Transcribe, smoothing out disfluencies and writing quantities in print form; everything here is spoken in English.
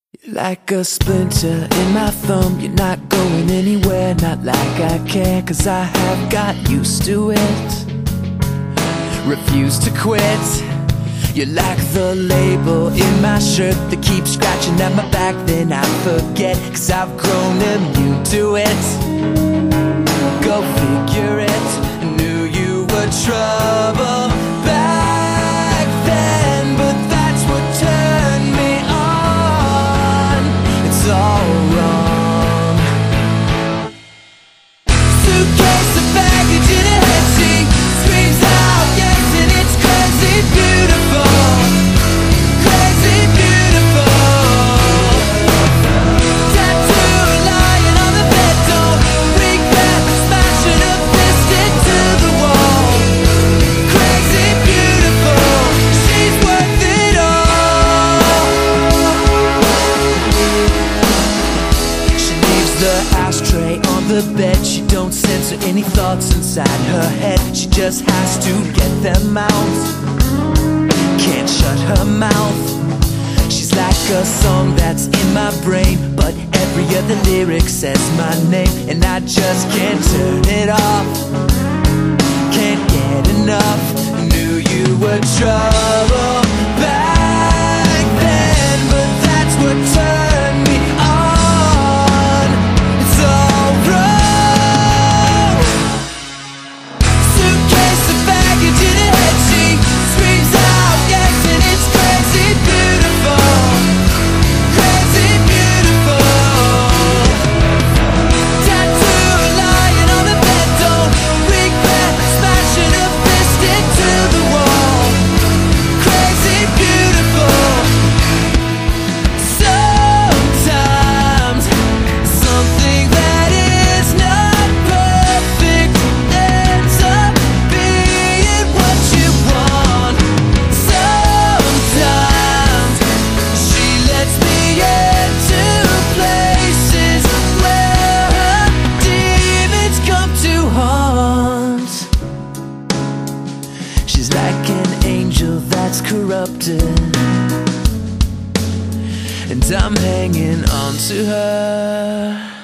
You're like a splinter in my thumb. You're not going anywhere, not like I care, 'cause I have got used to it. Refuse to quit. You're like the label in my shirt that keeps scratching at my back, then I forget, 'cause I've grown immune to it. Go figure it. Knew you were trouble back then, but that's what turned me on. It's all wrong. Suitcase of baggage in a head, she screams out yes, and it's crazy beautiful. Crazy beautiful. Tattoo lying on the bed, don't regret smashing a fist into the wall. Crazy beautiful, she's worth it all. She leaves the ashtray on the bed. She don't censor any thoughts inside her head. She just has to get them out. Can't shut her mouth. She's like a song that's in my brain, but every other lyric says my name, and I just can't turn it off. Can't get enough. Knew you were trouble back then, but that's what turned me on. It's all wrong. Suitcase of baggage in her head, she screams out yes, and it's crazy beautiful. Crazy beautiful. Tattoo lying on the bed, don't regret smashing a fist into the wall. Crazy beautiful. Sometimes something that is not perfect ends up being what you want. Sometimes she lets me into places where her demons come to haunt. She's like an angel that's corrupted, and I'm hanging on to her.